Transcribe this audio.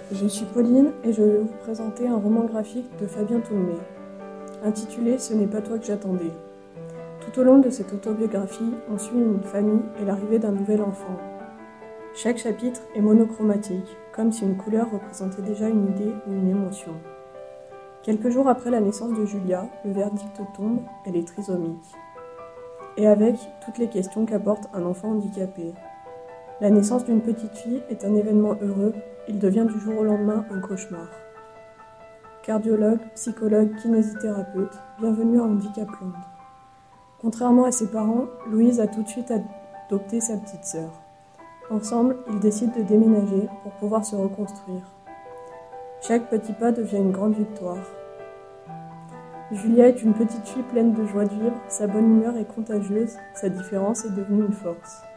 Je suis Pauline et je vais vous présenter un roman graphique de Fabien Toulmé, intitulé « Ce n'est pas toi que j'attendais ». Tout au long de cette autobiographie, on suit une famille et l'arrivée d'un nouvel enfant. Chaque chapitre est monochromatique, comme si une couleur représentait déjà une idée ou une émotion. Quelques jours après la naissance de Julia, le verdict tombe, elle est trisomique. Et avec toutes les questions qu'apporte un enfant handicapé. La naissance d'une petite fille est un événement heureux, il devient du jour au lendemain un cauchemar. Cardiologue, psychologue, kinésithérapeute, bienvenue à Handicapland. Contrairement à ses parents, Louise a tout de suite adopté sa petite sœur. Ensemble, ils décident de déménager pour pouvoir se reconstruire. Chaque petit pas devient une grande victoire. Julia est une petite fille pleine de joie de vivre, sa bonne humeur est contagieuse, sa différence est devenue une force.